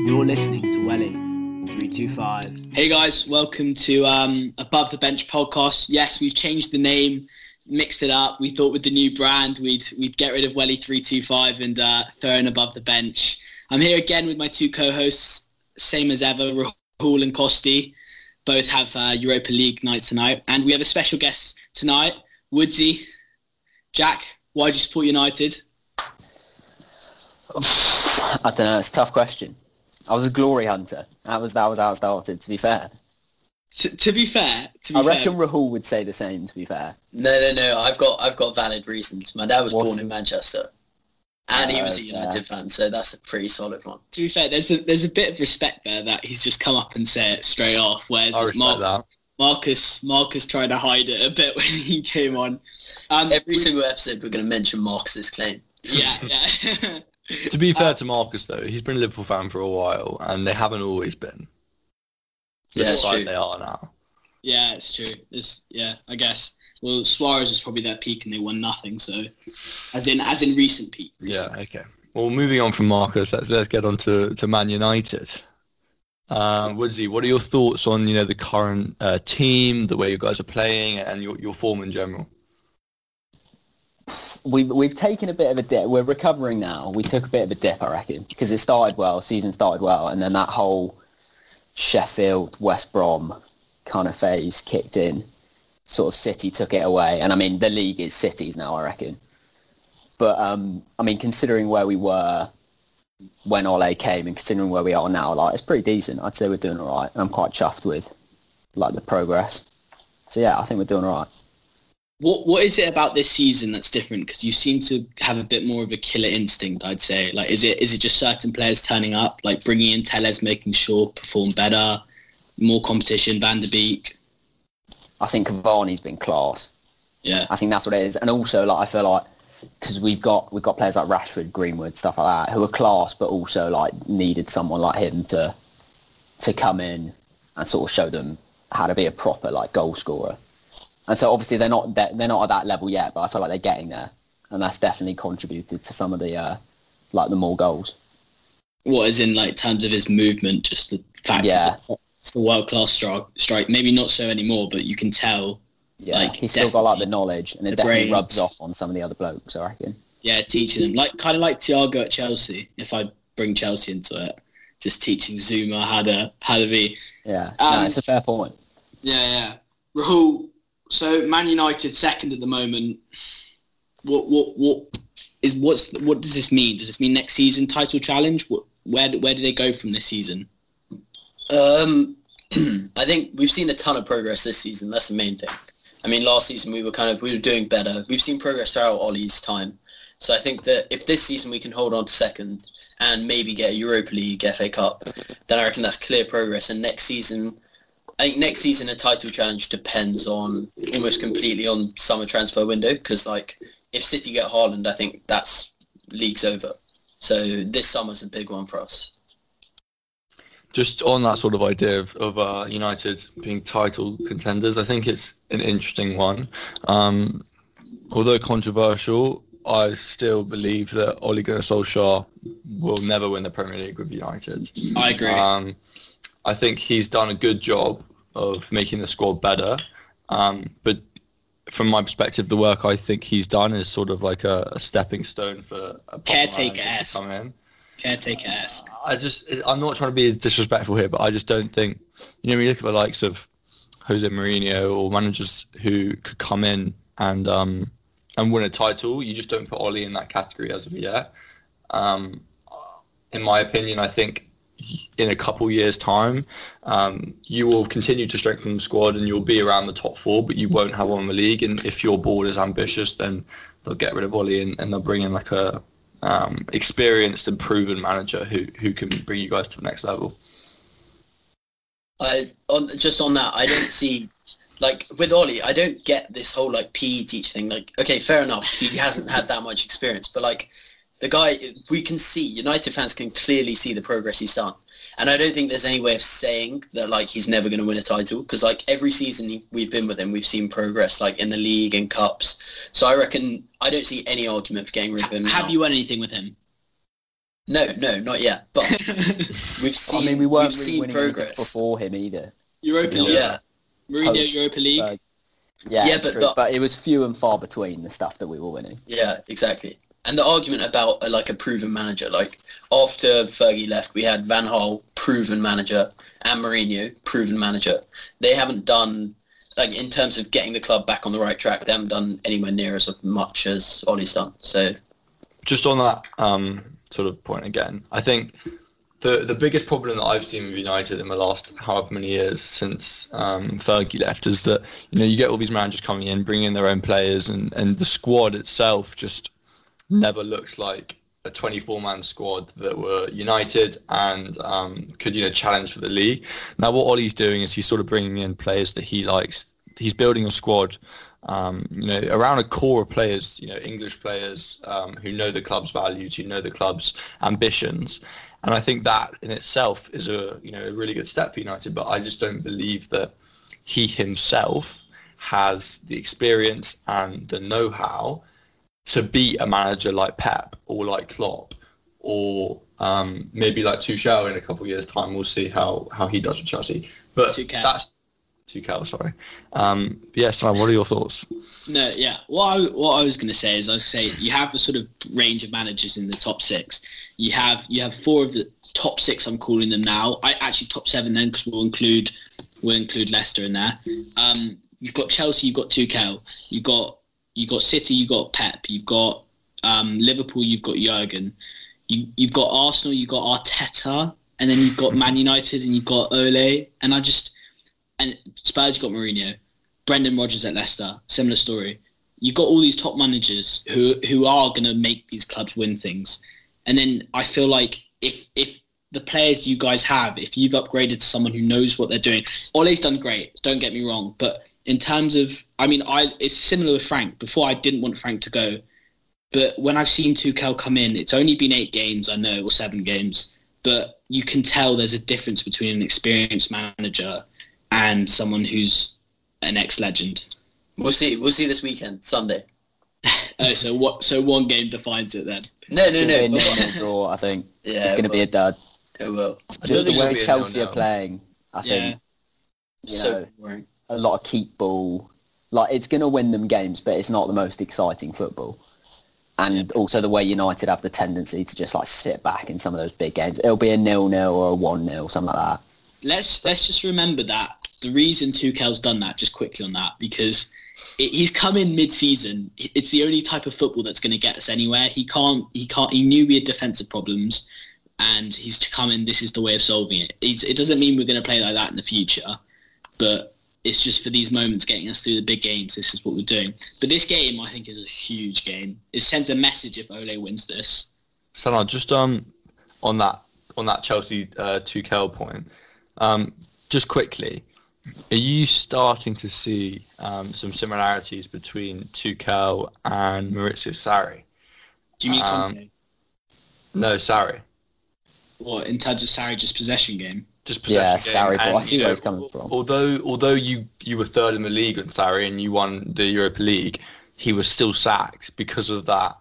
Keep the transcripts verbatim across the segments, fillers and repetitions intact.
You're listening to Welly three two five. Hey guys, welcome to um, Above the Bench podcast. Yes, we've changed the name, mixed it up. We thought with the new brand we'd we'd get rid of Welly three two five and uh, throw in Above the Bench. I'm here again with my two co-hosts, same as ever, Rahul and Kosti. Both have uh, Europa League nights tonight. And we have a special guest tonight, Woodsy. Jack, why do you support United? I don't know, it's a tough question. I was a glory hunter. That was that was how I started, to be fair. T- to be fair, to be I reckon fair. Rahul would say the same, to be fair. No, no, no. I've got I've got valid reasons. My dad was What's- born in Manchester, and he was a Uh, United yeah. fan, so that's a pretty solid one. To be fair, there's a there's a bit of respect there that he's just come up and said it straight off. Whereas I respect Mark, that. Marcus Marcus tried to hide it a bit when he came on. Um, Every single episode, we're going to mention Marcus's claim. yeah, yeah. To be fair to Marcus, though, he's been a Liverpool fan for a while, and they haven't always been. Yeah, Just it's like true. they are now. Yeah, it's true. It's, yeah, I guess. Well, Suarez was probably their peak and they won nothing, so as in as in recent peak. recent. Yeah, okay. Well, moving on from Marcus, let's let's get on to, to Man United. Uh, Woodsy, what are your thoughts on you know the current uh, team, the way you guys are playing, and your your form in general? We've, we've taken a bit of a dip. We're recovering now. We took a bit of a dip, I reckon, because it started well, season started well, and then that whole Sheffield, West Brom kind of phase kicked in. Sort of City took it away. And, I mean, the league is City's now, I reckon. But, um, I mean, considering where we were when Ole came and considering where we are now, like, it's pretty decent. I'd say we're doing all right. I'm quite chuffed with, like, the progress. So, yeah, I think we're doing all right. What what is it about this season that's different? Because you seem to have a bit more of a killer instinct, I'd say. Like, is it is it just certain players turning up, like bringing in Telles, making sure perform better, more competition, Van der Beek? I think Cavani's been class. Yeah, I think that's what it is. And also, like, I feel like because we've got we've got players like Rashford, Greenwood, stuff like that, who are class, but also like needed someone like him to to come in and sort of show them how to be a proper like goal scorer. And so obviously they're not they're not at that level yet, but I feel like they're getting there, and that's definitely contributed to some of the uh, like the more goals. what is in like terms of his movement, just the fact Yeah. that it's a world class strike. Strike maybe not so anymore, but you can tell. Yeah, Like, he's still got like the definitely knowledge, and it the definitely brains. rubs off on some of the other blokes, I reckon. Yeah, teaching them like kind of like Thiago at Chelsea. If I bring Chelsea into it, just teaching Zuma how to how to be. Yeah, Um, no, it's a fair point. Yeah, yeah. Rahul, so Man United second at the moment. What what what is what's what does this mean? Does this mean next season title challenge? What, where do- where do they go from this season? Um, I think we've seen a ton of progress this season. That's the main thing. I mean, last season we were kind of we were doing better. We've seen progress throughout Ollie's time. So I think that if this season we can hold on to second and maybe get a Europa League, F A Cup, then I reckon that's clear progress. And next season, I think next season a title challenge depends on almost completely on summer transfer window, because like if City get Haaland, I think that's league's over. So this summer's a big one for us. Just on that sort of idea of, of uh, United being title contenders, I think it's an interesting one. Um, although controversial, I still believe that Ole Gunnar Solskjaer will never win the Premier League with United. I agree. Um, I think he's done a good job of making the squad better, um, but from my perspective, the work I think he's done is sort of like a, a stepping stone for a Caretaker-esque. to come in. Caretaker-esque. I just, I'm not trying to be disrespectful here, but I just don't think, you know, when you look at the likes of Jose Mourinho or managers who could come in and um, and win a title, you just don't put Ole in that category as of yet. Um, in my opinion, I think in a couple years' time, um, you will continue to strengthen the squad and you'll be around the top four, but you won't have one in the league. And if your board is ambitious, then they'll get rid of Ole and, and they'll bring in like a um, experienced and proven manager who, who can bring you guys to the next level. I on just on that, I don't see like with Ollie, I don't get this whole like P E teacher thing. Like, okay, fair enough, he hasn't had that much experience, but like the guy, we can see, United fans can clearly see the progress he's done. And I don't think there's any way of saying that like he's never going to win a title, because like every season he, we've been with him, we've seen progress like in the league and cups. So I reckon I don't see any argument for getting rid of him. Have now. you won anything with him? No, no, not yet. But we've seen. I mean, we weren't we've really seen winning anything progress. before him either. Europa Yeah. League. Yeah, Mourinho Post- Europa League. Uh, yeah, Yeah, it's but true. the- but it was few and far between the stuff that we were winning. yeah, exactly. And the argument about uh, like a proven manager, like after Fergie left, we had Van Gaal, proven manager, and Mourinho, proven manager. They haven't done, like in terms of getting the club back on the right track, they haven't done anywhere near as much as Ollie's done. So Just on that um, sort of point again, I think the the biggest problem that I've seen with United in the last however many years since um, Fergie left is that, you know, you get all these managers coming in, bringing in their own players, and, and the squad itself just never looks like a twenty-four man squad that were united and um, could, you know, challenge for the league. Now, what Ollie's doing is he's sort of bringing in players that he likes. He's building a squad, um, you know, around a core of players, you know, English players um, who know the club's values, who know the club's ambitions. And I think that in itself is a, you know, a really good step for United. But I just don't believe that he himself has the experience and the know-how to beat a manager like Pep or like Klopp or um, maybe like Tuchel in a couple of years' time. We'll see how, how he does with Chelsea. But Tuchel. that's Tuchel, sorry. Um, yes, Sam, what are your thoughts? No, yeah. What I, what I was going to say is I was say you have the sort of range of managers in the top six. You have you have four of the top six. I'm calling them now. I actually top seven then because we'll include we'll include Leicester in there. Um, you've got Chelsea. You've got Tuchel. You've got you got City. You've got Pep. You've got um, Liverpool. You've got Jurgen. You you've got Arsenal. You've got Arteta, and then you've got Man United, and you've got Ole. And I just and Spurs got Mourinho. Brendan Rodgers at Leicester, similar story. You've got all these top managers who who are going to make these clubs win things. And then I feel like if if the players you guys have, if you've upgraded to someone who knows what they're doing, Ole's done great, don't get me wrong. But in terms of, I mean, I it's similar with Frank. Before I didn't want Frank to go. But when I've seen Tuchel come in, it's only been eight games, I know, or seven games. But you can tell there's a difference between an experienced manager and someone who's an ex-legend. we'll see. We'll see this weekend, Sunday. Oh, so what? So one game defines it then. No, no, It's gonna be a no. nil-nil draw, I think. Yeah, it's going to be a dud. It will. I Just don't the think it'll way be a Chelsea are nil-nil. playing, I Yeah. think, you So know, boring. a lot of keep ball. Like, it's going to win them games, but it's not the most exciting football. And also the way United have the tendency to just, like, sit back in some of those big games. It'll be a nil-nil or a one-nil, something like that. Let's let's just remember that the reason Tuchel's done that, just quickly on that, because it, he's come in mid-season. It's the only type of football that's going to get us anywhere. He can't. He can't. He knew we had defensive problems, and he's to come in. This is the way of solving it. It's, it doesn't mean we're going to play like that in the future, but it's just for these moments getting us through the big games. This is what we're doing. But this game, I think, is a huge game. It sends a message if Ole wins this. Salah, just um on that on that Chelsea uh, Tuchel point, um, just quickly, are you starting to see um, some similarities between Tuchel and Maurizio Sarri? Do you mean Um, Conte? No, Sarri. What, in terms of Sarri, just possession game? Just Yeah, possession game. Sarri, but I And, see you where know, he's coming from. Although although you, you were third in the league with Sarri and you won the Europa League, he was still sacked because of that.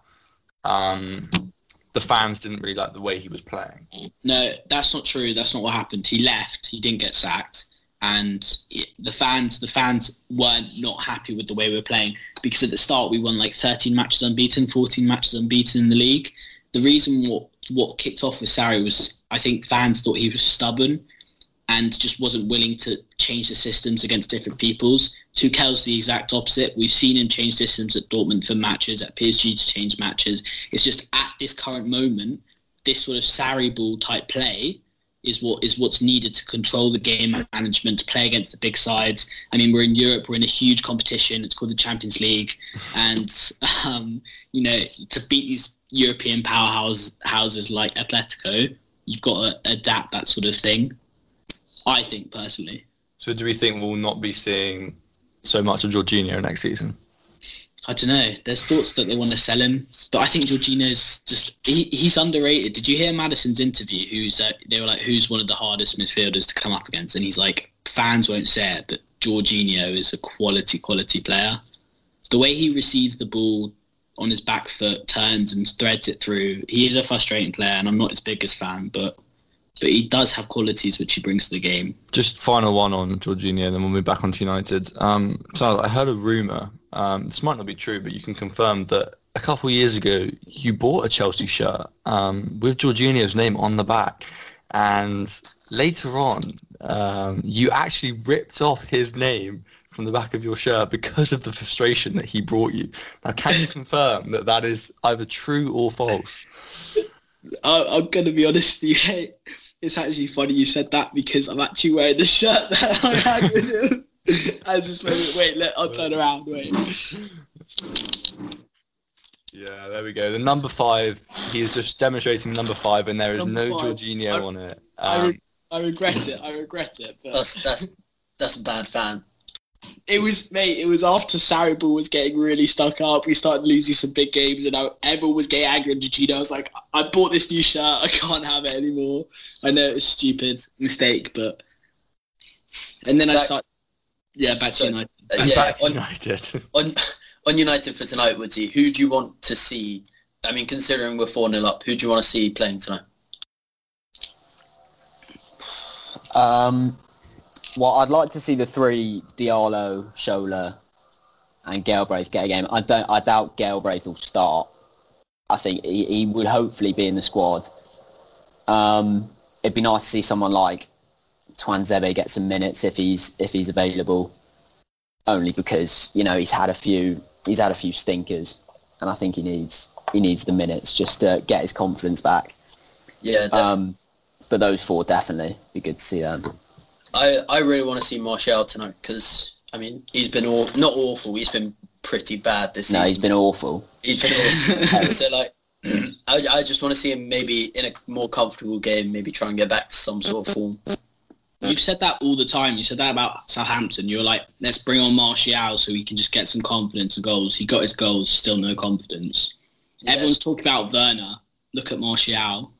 Um, the fans didn't really like the way he was playing. No, that's not true. That's not what happened. He left. He didn't get sacked, and it, the fans, the fans weren't not happy with the way we were playing because at the start we won like thirteen matches unbeaten, fourteen matches unbeaten in the league. The reason what what kicked off with Sarri was I think fans thought he was stubborn and just wasn't willing to change the systems against different peoples. Tuchel's the exact opposite. We've seen him change systems at Dortmund for matches, at P S G to change matches. It's just at this current moment, this sort of Sarri ball type play is what is what's needed to control the game management, to play against the big sides. I mean, we're in Europe, we're in a huge competition. It's called the Champions League, and um, you know, to beat these European powerhouse houses like Atletico, you've got to adapt that sort of thing. I think personally. So do we think we'll not be seeing so much of Jorginho next season? I don't know. There's thoughts that they want to sell him, but I think Jorginho's just he, he's underrated. Did you hear Madison's interview? Who's uh, they were like, who's one of the hardest midfielders to come up against? And he's like, fans won't say it, but Jorginho is a quality, quality player. The way he receives the ball on his back foot, turns and threads it through. He is a frustrating player, and I'm not his biggest fan, but but he does have qualities which he brings to the game. Just final one on Jorginho, and then we'll move back on to United. Um, so I heard a rumour. Um, this might not be true, but you can confirm that a couple of years ago you bought a Chelsea shirt um, with Jorginho's name on the back, and later on um, you actually ripped off his name from the back of your shirt because of the frustration that he brought you. Now, can you confirm that that is either true or false? I, I'm going to be honest with you, mate. It's actually funny you said that because I'm actually wearing the shirt that I had with him. I just wait, wait, let, I'll turn around, wait. Yeah, there we go. The number five, he's just demonstrating number five, and there is Number no five. Jorginho I- on it. I, Um, re- I regret it, I regret it. But That's that's that's a bad fan. it was, mate, it was after Sarri Ball was getting really stuck up. We started losing some big games, and I, everyone was getting angry at Jorginho. I was like, I bought this new shirt, I can't have it anymore. I know it was a stupid mistake, but... And then I Back- started... Yeah, back to So- United. Uh, Back- yeah, back to on, United. on on United for tonight, Woodsy, who do you want to see? I mean, considering we're four nil up, who do you want to see playing tonight? Um, well, I'd like to see the three, Diallo, Shola, and Galbraith get a game. I don't. I doubt Galbraith will start. I think he, he would hopefully be in the squad. Um, it'd be nice to see someone like Twanzebe get some minutes if he's if he's available. Only because you know he's had a few he's had a few stinkers, and I think he needs he needs the minutes just to get his confidence back. Yeah, definitely. Um, but those four definitely be good to see them. I, I really want to see Martial tonight because, I mean, he's been all, not awful, he's been pretty bad this No, season. he's been awful. He's been awful. So, like, I, I just want to see him maybe in a more comfortable game, maybe try and get back to some sort of form. You've said that all the time. You said that about Southampton. You were like, let's bring on Martial so he can just get some confidence and goals. He got his goals, still no confidence. Yes. Everyone's talking about Werner. Look at Martial.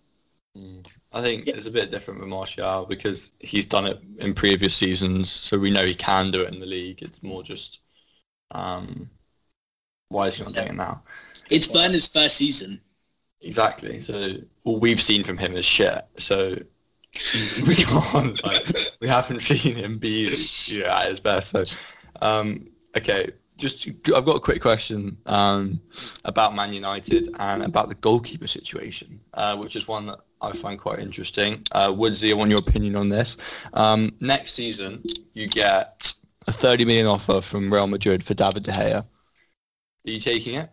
I think it's a bit different with Martial because he's done it in previous seasons, so we know he can do it in the league. It's more just, um, why is he not doing it now? It's Werner's first season. Exactly. So all we've seen from him is shit. So we can't, like, we haven't seen him be, you know, at his best. So, um, okay, just I've got a quick question um, about Man United and about the goalkeeper situation, uh, which is one that I find quite interesting. Uh, Woodsy, I want your opinion on this. Um, next season, you get a thirty million offer from Real Madrid for David De Gea. Are you taking it?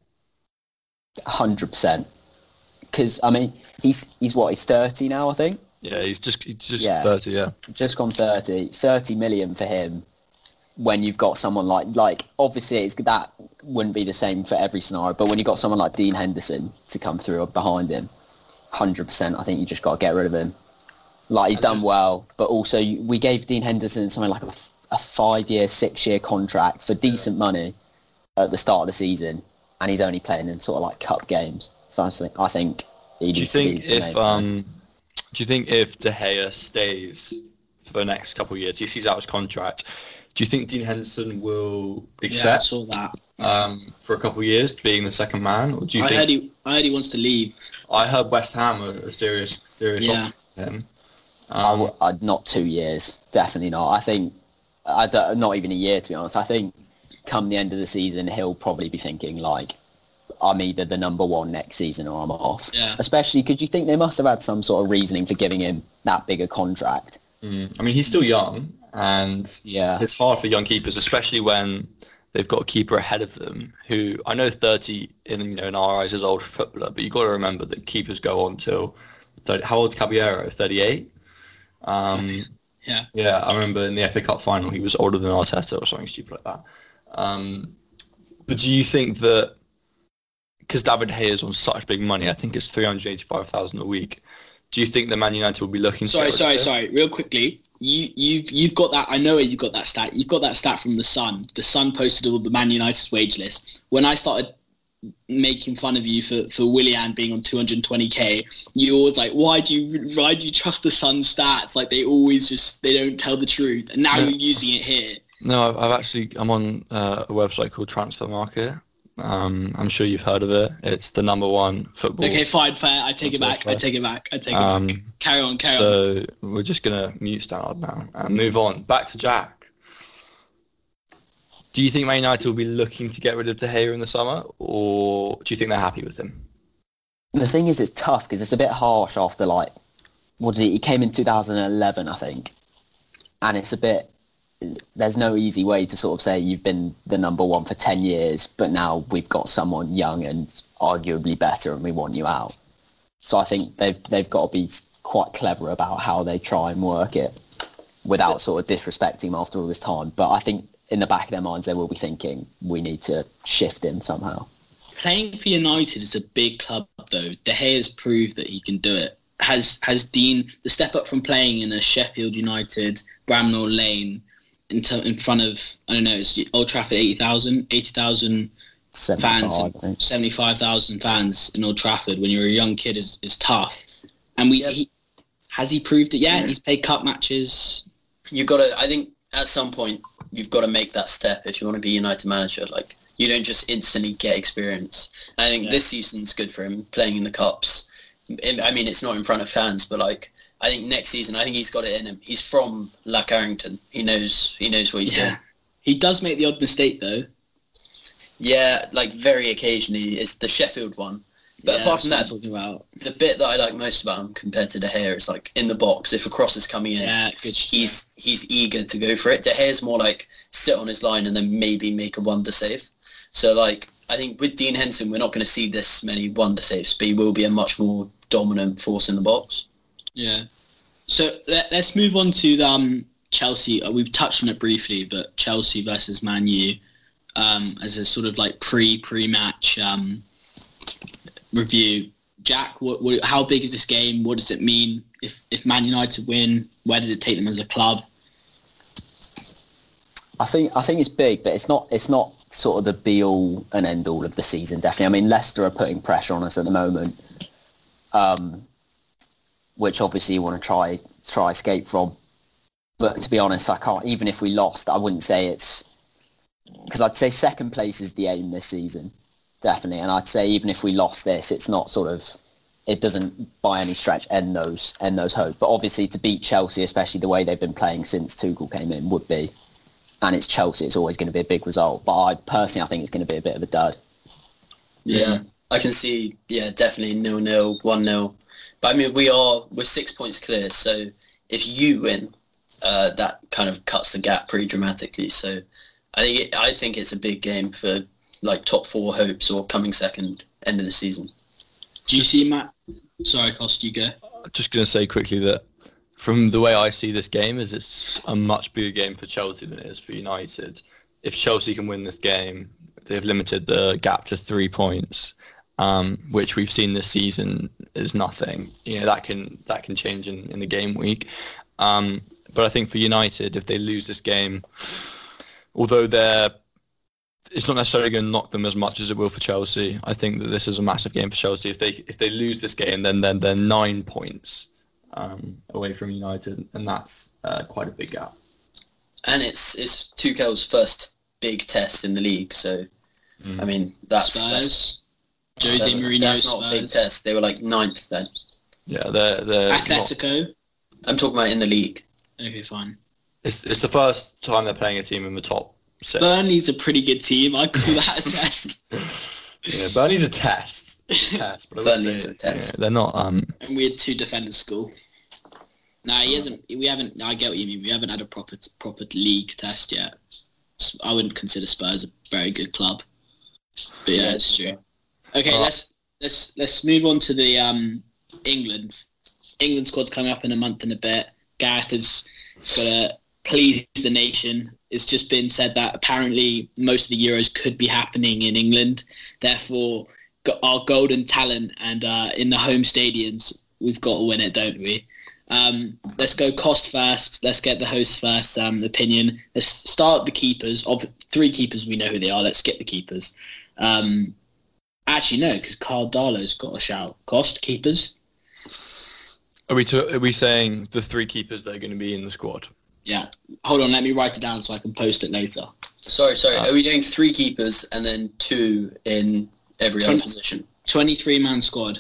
one hundred percent. Because, I mean, he's he's what, he's thirty now, I think? Yeah, he's just he's just Yeah. thirty. Yeah. Just gone thirty. thirty million for him when you've got someone like, like obviously it's, that wouldn't be the same for every scenario, but when you've got someone like Dean Henderson to come through behind him, one hundred percent, I think you just got to get rid of him. Like, he's done well, but also you, we gave Dean Henderson something like a, a five-year, six-year contract for decent money at the start of the season, and he's only playing in sort of like cup games. Firstly, I think he Do you needs to think be if made. um, do you think if De Gea stays for the next couple of years, he sees out his contract, do you think Dean Henderson will Yeah, I accept saw that. um, for a couple of years being the second man, or do you I think? heard he, I heard he wants to leave. I heard West Ham are a serious, serious Yeah. option for him. I Um, w- I'd not two years, definitely not. I think, I don't, not even a year to be honest. I think come the end of the season, he'll probably be thinking like, I'm either the number one next season or I'm off. Yeah. Especially because you think they must have had some sort of reasoning for giving him that big a contract. mm, I mean, he's still young, and Yeah. it's hard for young keepers, especially when they've got a keeper ahead of them who I know thirty in you know in our eyes is old for a footballer, but you've got to remember that keepers go on till thirty, how old is Caballero? thirty-eight. Um, Yeah. yeah, I remember in the F A Cup final he was older than Arteta or something stupid like that. Um, but do you think that because David De Gea is on such big money, I think it's three hundred eighty-five thousand a week. Do you think the Man United will be looking? Sorry, to sorry, get rid of him? sorry. Real quickly, you, you've you've got that. I know where you got that stat. You've got that stat from the Sun. The Sun posted all the Man United's wage list. When I started making fun of you for for Willian being on two hundred twenty k, you always like, why do you why do you trust the Sun stats? Like they always just they don't tell the truth. And now Yeah. you're using it here. No, I've, I've actually I'm on uh, a website called Transfer Market, Um, I'm sure you've heard of it. It's the number one football. Okay, fine, fair. I take it back. I take it back. I take it Um, back. Carry on, carry on. So we're just gonna mute Stannard now and move on. Back to Jack. Do you think Man United will be looking to get rid of De Gea in the summer, or do you think they're happy with him? The thing is, it's tough because it's a bit harsh after, like, what did he, he came in two thousand eleven, I think. And it's a bit, there's no easy way to sort of say you've been the number one for ten years, but now we've got someone young and arguably better and we want you out. So I think they've, they've got to be quite clever about how they try and work it without sort of disrespecting him after all this time. But I think in the back of their minds, they will be thinking, we need to shift him somehow. Playing for United is a big club, though. De Gea has proved that he can do it. Has has Dean, the step up from playing in a Sheffield United, Bramall Lane, in, ter- in front of, I don't know, it's Old Trafford, eighty thousand, eighty thousand fans, I think. seventy-five thousand fans in Old Trafford when you're a young kid is, is tough. And we Yeah. he, has he proved it yet? He's played cup matches. You got to, I think at some point, you've got to make that step if you want to be United manager. Like, you don't just instantly get experience. And I think Yeah. this season's good for him, playing in the Cups. I mean, it's not in front of fans, but like, I think next season, I think he's got it in him. He's from La Carrington. He knows, he knows what he's Yeah. doing. He does make the odd mistake, though. Yeah, like very occasionally. It's the Sheffield one. But Yeah, apart from that's that, what I'm talking about. the bit that I like most about him compared to De Gea is like in the box, if a cross is coming in, Yeah, good. he's he's eager to go for it. De Gea's more like sit on his line and then maybe make a wonder save. So like, I think with Dean Henson, we're not going to see this many wonder saves, but he will be a much more dominant force in the box. Yeah. So let, let's move on to um, Chelsea. Uh, We've touched on it briefly, but Chelsea versus Man U um, as a sort of like pre pre match um, review. Jack, what, what, how big is this game? What does it mean if if Man United win? Where did it take them as a club? I think I think it's big, but it's not it's not sort of the be all and end all of the season. Definitely, I mean Leicester are putting pressure on us at the moment, um, which obviously you want to try try escape from. But to be honest, I can't. Even if we lost, I wouldn't say it's because I'd say second place is the aim this season, definitely. And I'd say even if we lost this, it's not sort of it doesn't by any stretch end those end those hopes. But obviously to beat Chelsea, especially the way they've been playing since Tuchel came in, would be. And it's Chelsea, it's always going to be a big result. But I personally, I think it's going to be a bit of a dud. Yeah, I can see, yeah, definitely nil-nil, one-nil. But I mean, we are, we're six points clear, so if you win, uh, that kind of cuts the gap pretty dramatically. So I think it, I think it's a big game for like top four hopes or coming second end of the season. Do you see Matt? Sorry, Cost, you go. Just going to say quickly that from the way I see this game is it's a much bigger game for Chelsea than it is for United. If Chelsea can win this game, they've limited the gap to three points, um, which we've seen this season is nothing. You know, that can that can change in, in the game week. Um, but I think for United, if they lose this game, although they're it's not necessarily going to knock them as much as it will for Chelsea. I think that this is a massive game for Chelsea. If they if they lose this game, then then they're nine points um, away from United, and that's uh, quite a big gap. And it's it's Tuchel's first big test in the league, so Mm. I mean that's Spurs. that's, Jose that's, Mourinho. that's not a big Spurs. test. They were like ninth then. Yeah, they're they're not, Atletico. I'm talking about in the league. Okay, fine. it's it's the first time they're playing a team in the top six. Burnley's a pretty good team. I call that a test. Yeah, Burnley's a test. test but I wouldn't Burnley's say- a test. yeah, they're not. Um, And we had two defenders school. No, he hasn't. We haven't. I get what you mean. We haven't had a proper proper league test yet. S- I wouldn't consider Spurs a very good club. But yeah, it's true. Okay, Alright. let's let's let's move on to the um, England. England squad's coming up in a month and a bit. Gareth has got to please the nation. It's just been said that apparently most of the Euros could be happening in England. Therefore, got our golden talent and uh, in the home stadiums, we've got to win it, don't we? Um, let's go cost first. Let's get the host first um, opinion. Let's start the keepers. Of three keepers, we know who they are. Let's skip the keepers. Um, actually, no, because Carl Darlow's got a shout. Cost keepers. are we to, are we saying the three keepers that are going to be in the squad? Yeah. Hold on. Let me write it down so I can post it later. Sorry, sorry. Uh, Are we doing three keepers and then two in every other Twenty- position? twenty-three man squad.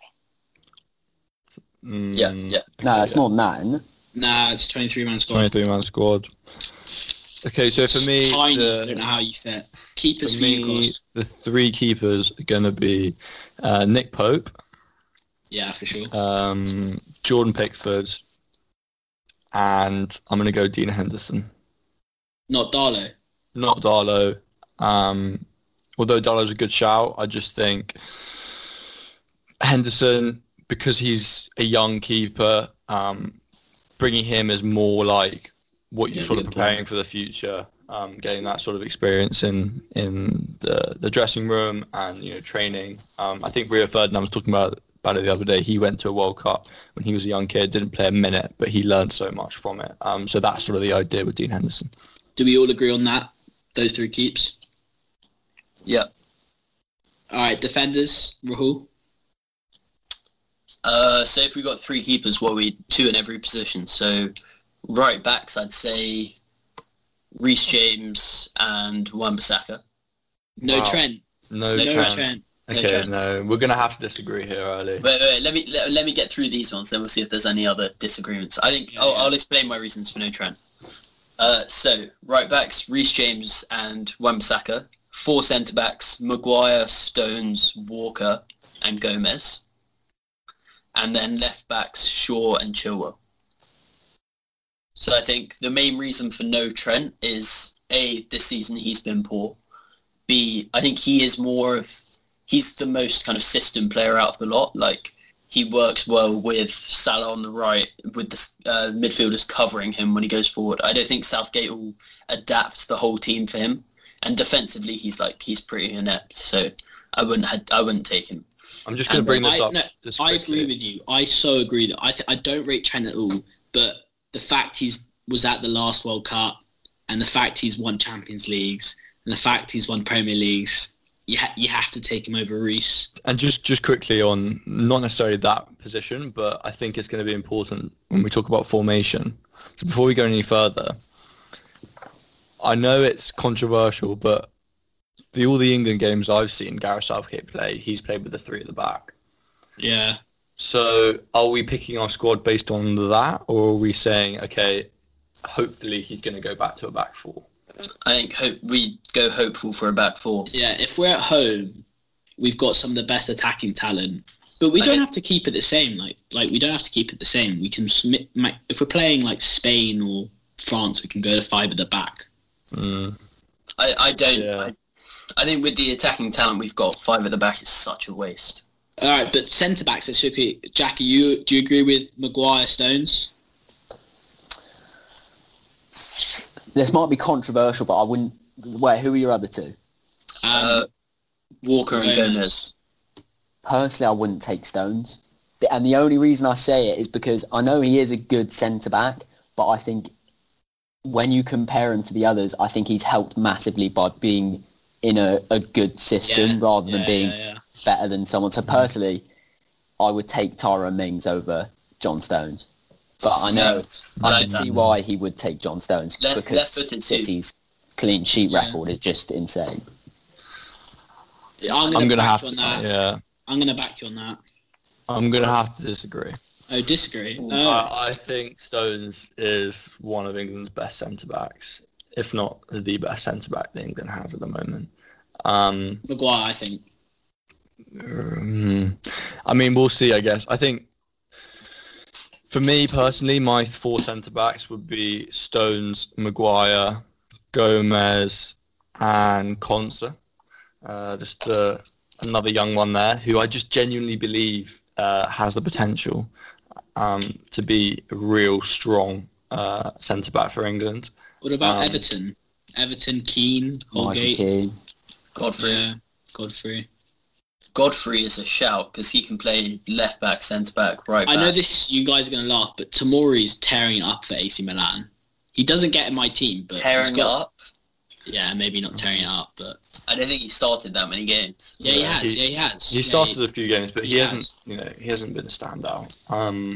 Mm, Yeah, yeah. No, okay, it's yeah. more than that, isn't it? Nah, it's twenty-three man squad. twenty-three man squad. Okay, so for me, Tiny. the, I don't know how you set keepers for for you, me, Cost. the three keepers are going to be uh, Nick Pope, Yeah, for sure. um, Jordan Pickford, and I'm going to go Dean Henderson. Not Darlow. Not Darlow. Um, although Darlow's a good shout, I just think Henderson, because he's a young keeper, um, bringing him is more like what you're Yeah, sort of good preparing for the future, um, getting that sort of experience in in the, the dressing room and you know training. Um, I think Rio Ferdinand was talking about about it the other day. He went to a World Cup when he was a young kid, didn't play a minute, but he learned so much from it. Um, so that's sort of the idea with Dean Henderson. Do we all agree on that? Those three keeps. Yeah. All right, defenders. Rahul. Uh, so if we got three keepers, what are we two in every position? So right backs, I'd say Reece James and Wan-Bissaka. No Wow. Trent. No, No Trent. Trent. No Okay, Trent. no, we're gonna have to disagree here early. Wait, wait, wait, let me let, let me get through these ones, then we'll see if there's any other disagreements. I think Yeah, I'll, yeah. I'll explain my reasons for no Trent. Uh, so right backs, Reece James and Wan-Bissaka. Four centre backs, Maguire, Stones, Walker, and Gomez. And then left backs, Shaw and Chilwell. So I think the main reason for no Trent is A, this season he's been poor. B, I think he is more of, he's the most kind of system player out of the lot. Like, he works well with Salah on the right, with the uh, midfielders covering him when he goes forward. I don't think Southgate will adapt the whole team for him. And defensively, he's like, he's pretty inept. So I wouldn't, had, I wouldn't take him. I'm just gonna And bring this I, up. no, just I quickly. agree with you. I so agree that I th- I don't rate Trent at all. But the fact he's was at the last World Cup, and the fact he's won Champions Leagues, and the fact he's won Premier Leagues, you ha- you have to take him over Reece. And just, just quickly on, not necessarily that position, but I think it's going to be important when we talk about formation. So before we go any further, I know it's controversial, but the all the England games I've seen Gareth Southgate play, he's played with the three at the back. Yeah. So are we picking our squad based on that, or are we saying, okay, hopefully he's going to go back to a back four? I think hope, we go hopeful for a back four. Yeah, if we're at home, we've got some of the best attacking talent. But we I don't think- have to keep it the same. Like, like we don't have to keep it the same. We can submit, ma- if we're playing like Spain or France, we can go to five at the back. Mm. I, I don't. Yeah. I, I think with the attacking talent we've got, five at the back is such a waste. All right, but centre backs. Let's look at Jackie. You do you agree with Maguire, Stones? This might be controversial, but I wouldn't... Wait, who are your other two? Um, Uh, Walker and Gomez. Gomez. Personally, I wouldn't take Stones. The- And the only reason I say it is because I know he is a good centre-back, but I think when you compare him to the others, I think he's helped massively by being in a, a good system yeah, rather than yeah, being yeah, yeah. better than someone. So personally, I would take Tyrone Mings over John Stones. But I know, No, I no, can no. see why he would take John Stones Left- because left-footed too. City's clean sheet Yeah. record is just insane. Yeah, I'm gonna, I'm going to back have you to, on that. yeah, I'm gonna back you on that. I'm going to have to disagree. Oh, disagree. Oh, I, I think Stones is one of England's best centre-backs, if not the best centre-back that England has at the moment. Um, Maguire, I think. um, I mean, we'll see, I guess. I think, for me personally, my four centre-backs would be Stones, Maguire, Gomez, and Konsa. Uh, just uh, another young one there who I just genuinely believe uh, has the potential um, to be a real strong uh, centre-back for England. What about Um, Everton? Everton, Keane, Michael Holgate. Keane. Godfrey. Yeah, Godfrey. Godfrey is a shout because he can play left back, centre back, right back. I know this. You guys are gonna laugh, but Tomori's tearing it up for A C Milan. He doesn't get in my team, but tearing he's it got- up. Yeah, maybe not tearing it up, but I don't think he started that many games. yeah, he Yeah, has. he- yeah, he has. He Yeah, started a few games, but he, he hasn't, has. you know, he hasn't been a standout. Um,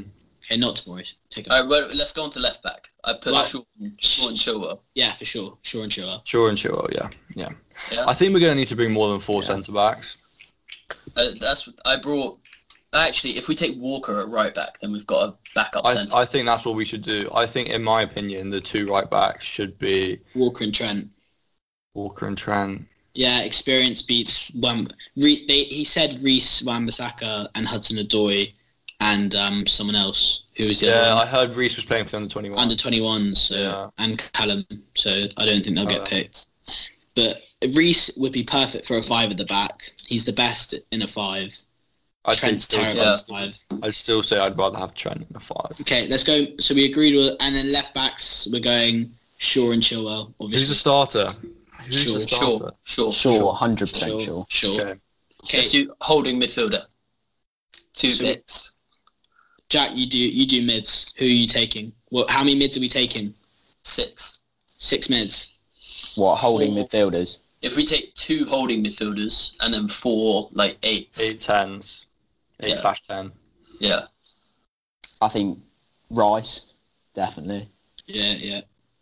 Okay, not tomorrow. Take it. All right, well, let's go on to left back. I put Right. Shaw, Shaw and Chilwell. Yeah, for sure. Sure and sure. Sure and Chilwell, yeah, yeah. Yeah. I think we're going to need to bring more than four Yeah. centre backs. Uh, that's what I brought. Actually, if we take Walker at right back, then we've got a backup I, centre. I think that's what we should do. I think, in my opinion, the two right backs should be Walker and Trent. Walker and Trent. Yeah, experience beats Wan. Re, they, he said Reece, Wan-Bissaka, and Hudson-Odoi, and um, someone else who was the Yeah, other I heard Reece was playing for the under twenty-one. under twenty-ones, so, Yeah. and Callum. So I don't think they'll get Alright. picked. But Reece would be perfect for a five at the back. He's the best in a five. I'd, Trent's still, terrible yeah. at five. I'd still say I'd rather have Trent in a five. Okay, let's go. So we agreed with, and then left backs we're going Shaw and Chilwell. Obviously, Who's the starter? Who's Sure, the Sure, starter? sure. Sure, one hundred percent Sure, sure. sure. Okay. Okay, Let's do holding midfielder. Two So- picks. Jack, you do you do mids. Who are you taking? Well, how many mids are we taking? Six. Six mids. What, holding Four. midfielders? If we take two holding midfielders and then four like eights. Eight tens. Eight Yeah. slash ten. Yeah. I think Rice, definitely. Yeah, yeah.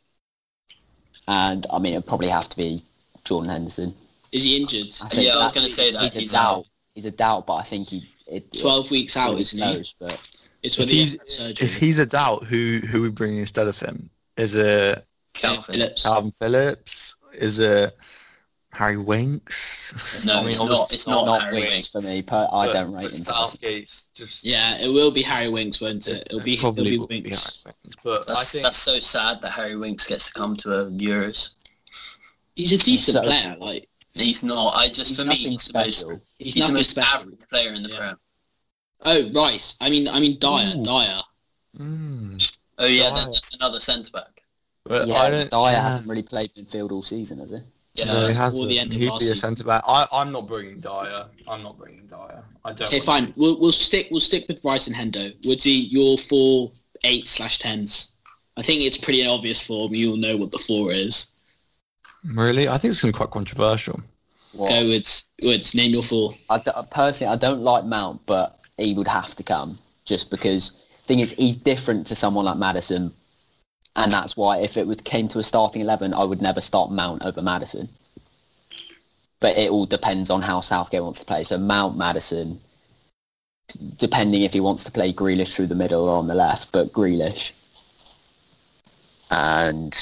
And, I mean, it'd probably have to be Jordan Henderson. Is he injured? I think Yeah, I was that- gonna say that. He's a He's doubt. out. He's a doubt, but I think he... It, Twelve it's weeks out, really isn't he? close, but It's If with the he's, surgery. if he's a doubt, who who we bring instead of him? Is it Calvin. Phillips. Calvin Phillips? Is it Harry Winks? No, I mean, it's obviously not. It's not, not Harry Winks Winks. for me. Per, I But- don't rate but him. Southgate's just Yeah, it will be Harry Winks, won't it? It'll be, it'll probably be will be Winks. Harry Winks. But I That's, think that's so sad that Harry Winks gets to come to a Euros. He's a decent So- player. Like He's not. I just He's for me, nothing he's the most. special. he's, He's the nothing most special. average player in the Yeah. Prem. Oh, Rice. I mean, I mean Dyer. Ooh. Dyer. Mm, Oh yeah, Dyer. then that's another centre back. but Yeah, I don't. Dyer yeah. hasn't really played midfield all season, has he? Yeah. No, he before hasn't. the end of He'd last be a season. centre back. I, I'm not bringing Dyer. I'm not bringing Dyer. I don't. Okay, want fine. to. We'll we'll stick we'll stick with Rice and Hendo. Woodsy, your four eight slash tens. I think it's pretty obvious for me. You'll know what the four is. Really, I think it's going to be quite controversial. What? Go Woods. Woods. Name your four. I d- personally, I don't like Mount, but he would have to come just because. Thing is, he's different to someone like Maddison, and that's why if it was came to a starting eleven, I would never start Mount over Maddison. But it all depends on how Southgate wants to play. So Mount, Maddison, depending if he wants to play Grealish through the middle or on the left, but Grealish. And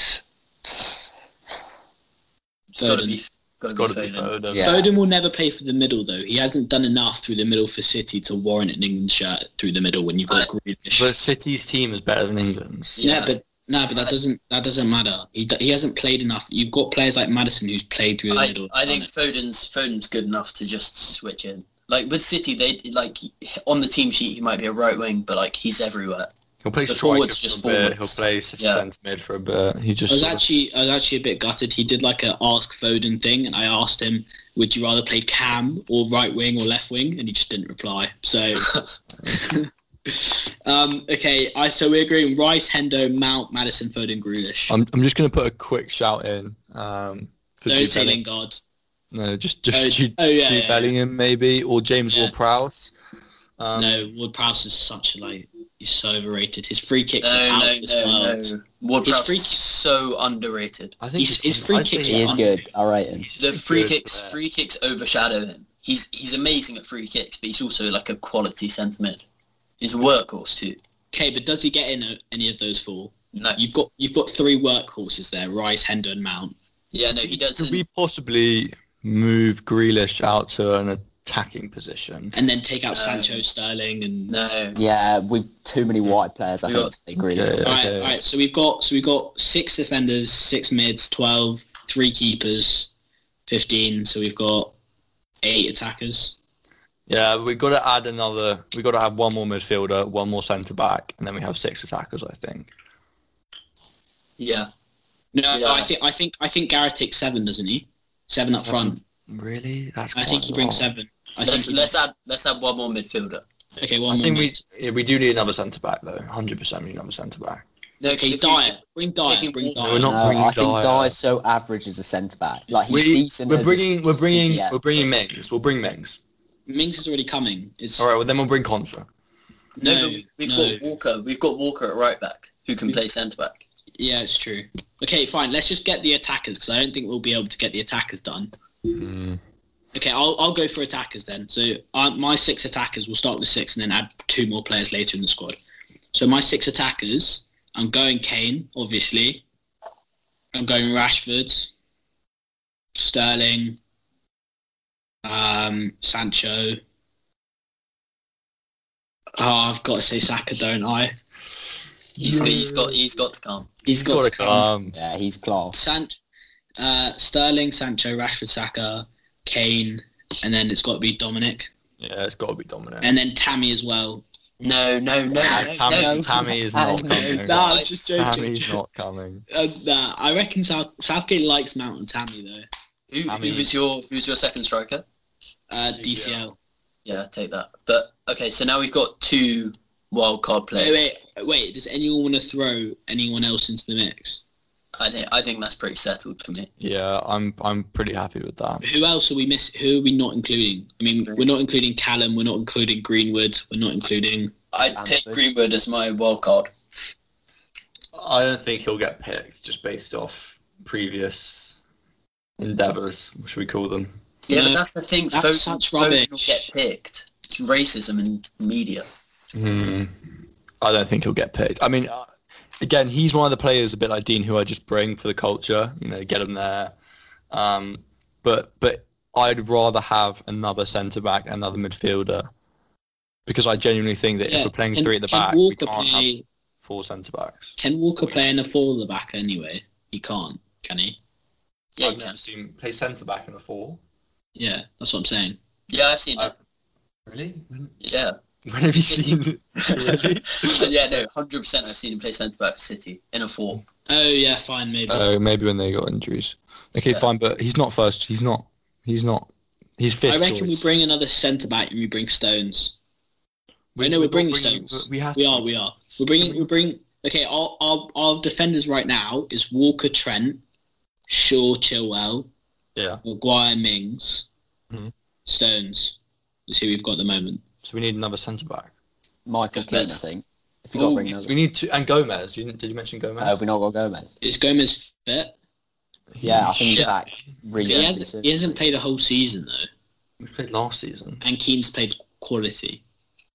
It's got to Foden. be. It's Got got to to be be Foden. Foden. Yeah. Foden will never play for the middle though. He hasn't done enough through the middle for City to warrant an England shirt through the middle when you've got I- Grealish. But City's team is better than England's. yeah, Yeah. but no, but that doesn't that doesn't matter. He d- he hasn't played enough. You've got players like Maddison who's played through the I, middle. I think Foden's Foden's good enough to just switch in. Like with City, they like on the team sheet he might be a right wing, but like he's everywhere. He'll play The striker forwards for just a bit. He'll forwards. play Yeah. centre mid for a bit. He just I was sort of- actually I was actually a bit gutted. He did like a ask Foden thing, and I asked him, "Would you rather play Cam or right wing or left wing?" And he just didn't reply. So, um, okay, I so we're agreeing Rice, Hendo, Mount, Madison, Foden, Grealish. I'm I'm just going to put a quick shout in. Um, for Don't Jude say Bellingham. Lingard. No, just just Oh, Jude, oh, yeah, Jude yeah, Bellingham maybe or James Yeah. Ward-Prowse. Um, No, Ward-Prowse is such a like he's so overrated. His free kicks are No, out no, of this no, world. no. Ward-Prowse free- is so underrated. I think His- his he's- free I'd say kicks he are is un- good. I rate him. he's The just a free good kicks, player. free kicks overshadow him. He's he's amazing at free kicks, but he's also like a quality centre mid. He's a workhorse too. Okay, but does he get in a, any of those four? No, You've got you've got three workhorses there: Rice, Hendo, and Mount. yeah, no, he doesn't. Could we possibly move Grealish out to an attacking position? And then take out Um, Sancho, Sterling, and No, Yeah, with too many wide players, I We think got- to play Grealish. Okay. All right, Okay. all right. So we've got so we've got six defenders, six mids, twelve, three keepers, fifteen. So we've got eight attackers. Yeah, we've got to add another. We've got to have one more midfielder, one more centre back, and then we have six attackers. I think. yeah, No, Yeah. I think I think I think Gareth takes seven, doesn't he? Seven up front. Really? That's. I think quite he a brings lot. seven. I let's think he- let's add let's add one more midfielder. okay, I one more. think we mid. yeah, we do need another centre back though. one hundred percent need another centre back. No, 'cause Okay, if we- Dyer. Bring Dyer. taking Bring Walker- Dyer. We're not No, bringing I think Dyer. Dyer's so average as a centre back. Like he's We, decent. we're as a bringing we're bringing C D M. we're bringing Mings. We'll bring Mings. Mings is already coming. It's All right. Well, then we'll bring Konsa. No, No, but we, we've no. got Walker. We've got Walker at right back who can play centre back. Yeah, it's true. Okay, fine. Let's just get the attackers because I don't think we'll be able to get the attackers done. Mm. Okay, I'll I'll go for attackers then. So uh, my six attackers, we'll start with six and then add two more players later in the squad. So my six attackers, I'm going Kane, obviously. I'm going Rashford, Sterling, um, Sancho. Oh, I've got to say Saka, don't I? He's got, he's got he's got to come. He's got, Got to to come. come. Yeah, he's class. San- uh, Sterling, Sancho, Rashford, Saka, Kane, and then it's got to be Dominic. Yeah, it's got to be Dominic. And then Tammy as well. No, no, no, no, Tammy, no. Tammy is No, not coming. Nah, I'm just joking. Tammy's not coming. Uh, nah, I reckon South- Southgate likes Mount and Tammy though. Who, I who mean- was your who's your second striker? Uh, D C L. Yeah, take that. But okay, so now we've got two wild card players. Wait, wait, wait. Does anyone want to throw anyone else into the mix? I think I think that's pretty settled for me. Yeah, I'm I'm pretty happy with that. Who else are we miss? Who are we not including? I mean, we're not including Callum. We're not including Greenwood. We're not including. I'd take Bamford. Greenwood as my wild card. I don't think he'll get picked just based off previous endeavours, should we call them? Yeah, No, but that's the thing. that's Foden, such Foden rubbish. will get picked. It's racism in media. Hmm. I don't think he'll get picked. I mean, uh, again, he's one of the players a bit like Dean who I just bring for the culture, you know, get him there. Um, but but I'd rather have another centre-back, another midfielder, because I genuinely think that Yeah, if we're playing can- three at the can back, we Walker can't play- have four centre-backs. Can Walker play in a four at the back anyway? He can't, can he? Yeah, I've you never can. seen him play centre-back in a four. Yeah, that's what I'm saying. Yeah, I've seen I- it. Really? When, Yeah. when have you seen really? yeah, no, one hundred percent I've seen him play centre-back for City in a four. Oh yeah, fine, maybe. Oh, maybe when they got injuries. Okay, Yeah. fine, but he's not first. He's not. He's not. He's fifth I reckon choice. we bring another centre back and we bring Stones. We, I know we're we're not bringing bringing- Stones. We have. We to. are, we are. We're bringing, we're bringing. Okay, our, our our defenders right now is Walker, Trent, Shaw, Chilwell, Yeah. Maguire, Mings, Mhm. Stones. Is who we've got at the moment. So we need another centre back. Michael Keane, I Gomez. think. If you got to Oh, bring We another. need to and Gomez. You, did you mention Gomez? Uh, we not got Gomez. Is Gomez fit? Yeah, I think he's Yeah. back. Really He hasn't, impressive. he hasn't played a whole season though, We played last season. and Keane's played quality.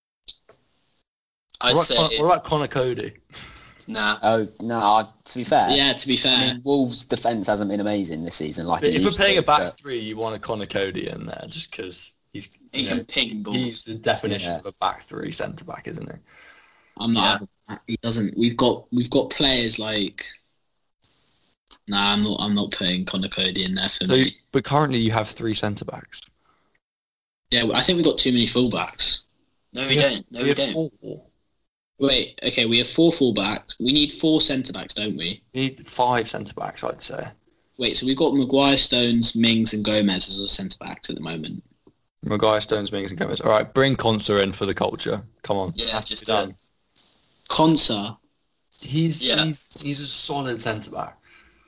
I'd what, say about, Con- what about Connor Cody? nah. Oh no! I- To be fair, Yeah, to be fair. I mean, Wolves' defence hasn't been amazing this season. Like But it if we're used playing to, a back but- three, you want a Connor Cody in there just because he's He you can know, ping balls. he's the definition Yeah. of a back three centre back, isn't he? I'm not. having that. He doesn't. We've got we've got players like. Nah, I'm not. I'm not putting Connor Cody in there for So, me. but currently you have three centre backs. Yeah, I think we've got too many fullbacks. No, we don't. No, we have don't. four. Wait, okay, we have four fullbacks. We need four centre backs, don't we? We need five centre backs, I'd say. Wait, so we've got Maguire, Stones, Mings, and Gomez as our centre backs at the moment. Maguire, Stones, Mings, and Gomez. All right, bring Conser in for the culture. Come on. Yeah, Has to just be done. do Konsa. He's Yeah. he's he's a solid centre back.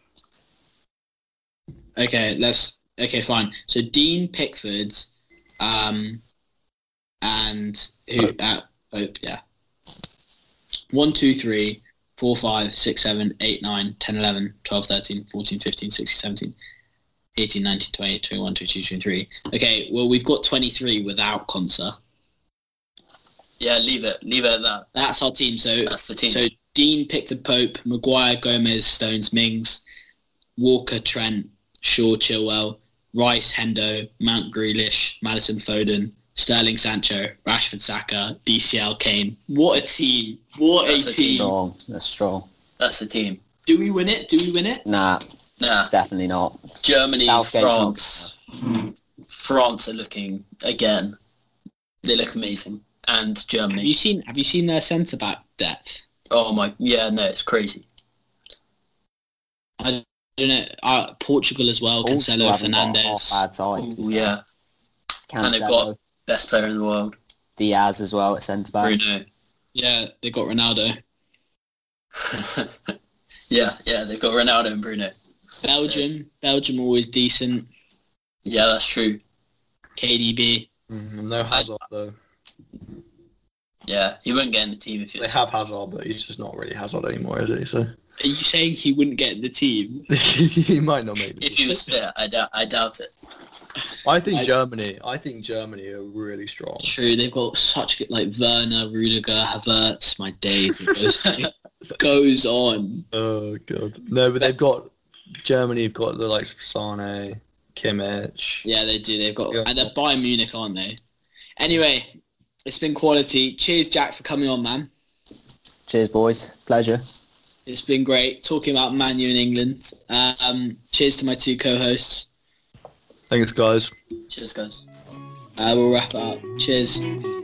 Okay, let's. Okay, fine. So Dean Pickford, um, and who? Pope. Uh, Pope, yeah. One, two, three, four, five, six, seven, eight, nine, ten, eleven, twelve, thirteen, fourteen, fifteen, sixteen, seventeen, eighteen, nineteen, twenty, twenty-one, twenty-two, twenty-three. Okay, well we've got twenty-three without Konsa. Yeah, leave it. Leave it at that. That's our team. So That's the team. So Dean, Pickford, Pope, Maguire, Gomez, Stones, Mings, Walker, Trent, Shaw, Chilwell, Rice, Hendo, Mount Grealish, Madison, Foden, Sterling, Sancho, Rashford, Saka, D C L, Kane. What a team! What That's a a team! team. strong. That's strong. That's the team. Do we win it? Do we win it? Nah, Nah, definitely not. Germany, Southgate's not France. France are looking again. They look amazing. And Have Germany. you seen? Have you seen their centre back depth? Oh my, yeah, no, it's crazy. I don't know. Uh, Portugal as well. Also Cancelo, haven't got a Fernandes. half bad side. Ooh, yeah, and they've Cancelo, got best player in the world, Diaz as well at centre back. Bruno. Yeah, they got Ronaldo. yeah, yeah, they've got Ronaldo and Bruno. Belgium. Belgium always decent. Yeah, that's true. K D B. Mm, no Hazard though. Yeah, he wouldn't get in the team if he They was... have Hazard, but he's just not really Hazard anymore, is he? So Are you saying he wouldn't get in the team? he might not make the If he was fit, I doubt, I doubt it. I think I- Germany. I think Germany are really strong. True, they've got such good, like Werner, Rudiger, Havertz, my days. It goes, it goes on. Oh god. No, but they've got Germany. Have got the likes of Sane, Kimmich. Yeah, they do. They've got, Yeah. and they're Bayern Munich, aren't they? Anyway, it's been quality. Cheers, Jack, for coming on, man. Cheers, boys. Pleasure. It's been great talking about Man U in England. Um, cheers to my two co-hosts. Thanks, guys. Cheers, guys. Uh, we'll wrap it up. Cheers.